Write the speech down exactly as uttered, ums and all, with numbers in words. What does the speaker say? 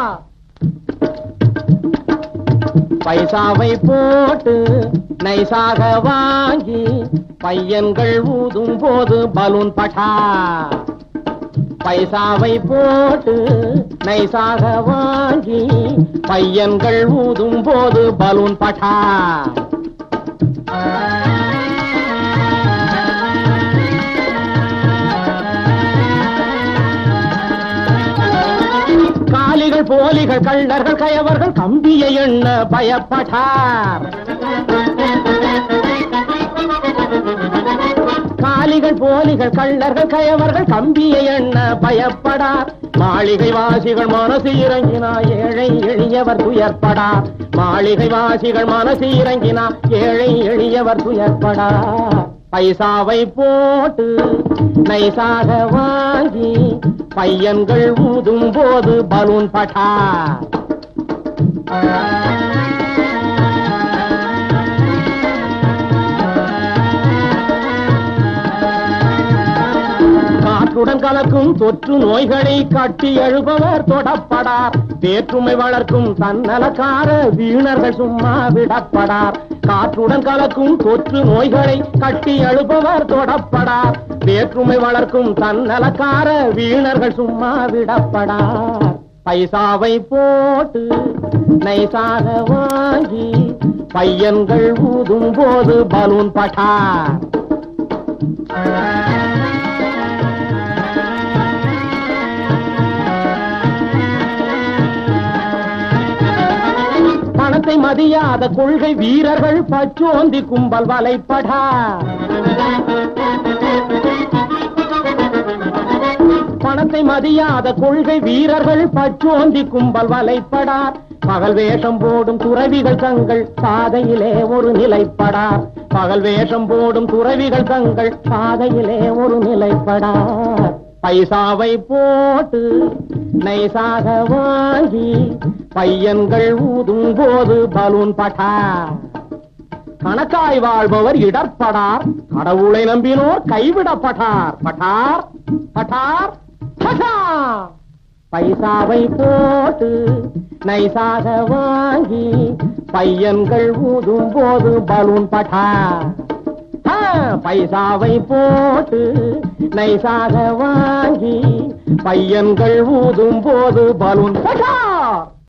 பைசாவை போட்டு நைசாக வாங்கி பையன்கள் ஊதும் போது பலூன் பட்டா. பைசாவை போட்டு நைசாக வாங்கி பையன்கள் ஊதும் போது பலூன் பட்டா. காலிகள் போலிகள் கள்ளர்கள் கயவர்கள் கம்பியை எண்ண பயப்பட்டார். காலிகள் போலிகள் கள்ளர்கள் கயவர்கள் கம்பியை எண்ண பயப்படார். மாளிகை வாசிகள் மனசு இறங்கினா ஏழை எளியவர் துயர்படார். மாளிகை வாசிகள் மனசு இறங்கினா ஏழை எளியவர் துயர்படார். பைசாவை போட்டு நைசாக வாங்கி பையன்கள் ஊதும் போது பலூன் பட்டா. காற்றுடன் கலக்கும் தொற்று நோய்களை கட்டி எழுபவர் தொடப்படார். வேற்றுமை வளர்க்கும் தன்னலக்கார வீணர்கள் சும்மா விடப்படார். காற்றுடன் கலக்கும் தொற்று நோய்களை கட்டி எழுபவர் தொடப்படார். வேற்றுமை வளர்க்கும் தன்னலக்கார வீணர்கள் சும்மா விடப்படார். பைசாவை போட்டு நைசாக வாங்கி பையன்கள் ஊதும் போது பலூன் பட்டா. பணத்தை மதியாத கொள்கை வீரர்கள் பச்சோந்தி கும்பல் வலைப்படா. பணத்தை மதியாத கொள்கை வீரர்கள் பச்சோந்தி கும்பல் வலைப்படார். பகல் வேஷம் போடும் துறவிகள் தங்கள் பாதையிலே ஒரு நிலைப்படார். பகல் வேஷம் போடும் துறவிகள் தங்கள் பாதையிலே ஒரு நிலைப்படார். பைசாவை போட்டு நைசாக வாங்கி பையன்கள் ஊதும் போது பலூன் பட்டா. கணக்காய் வாழ்பவர் இடர்படார். கடவுளை நம்பினோர் கைவிடப்பட்டார். பட்டார் பட்டார் பட்டார். பைசாவை போட்டு நைசாக வாங்கி பையன்கள் ஊதும் போது பலூன் பட்டா. பைசாவை போட்டு நைசாக வாங்கி பையன்கள் ஊதும் போது பலூன் பட்டா.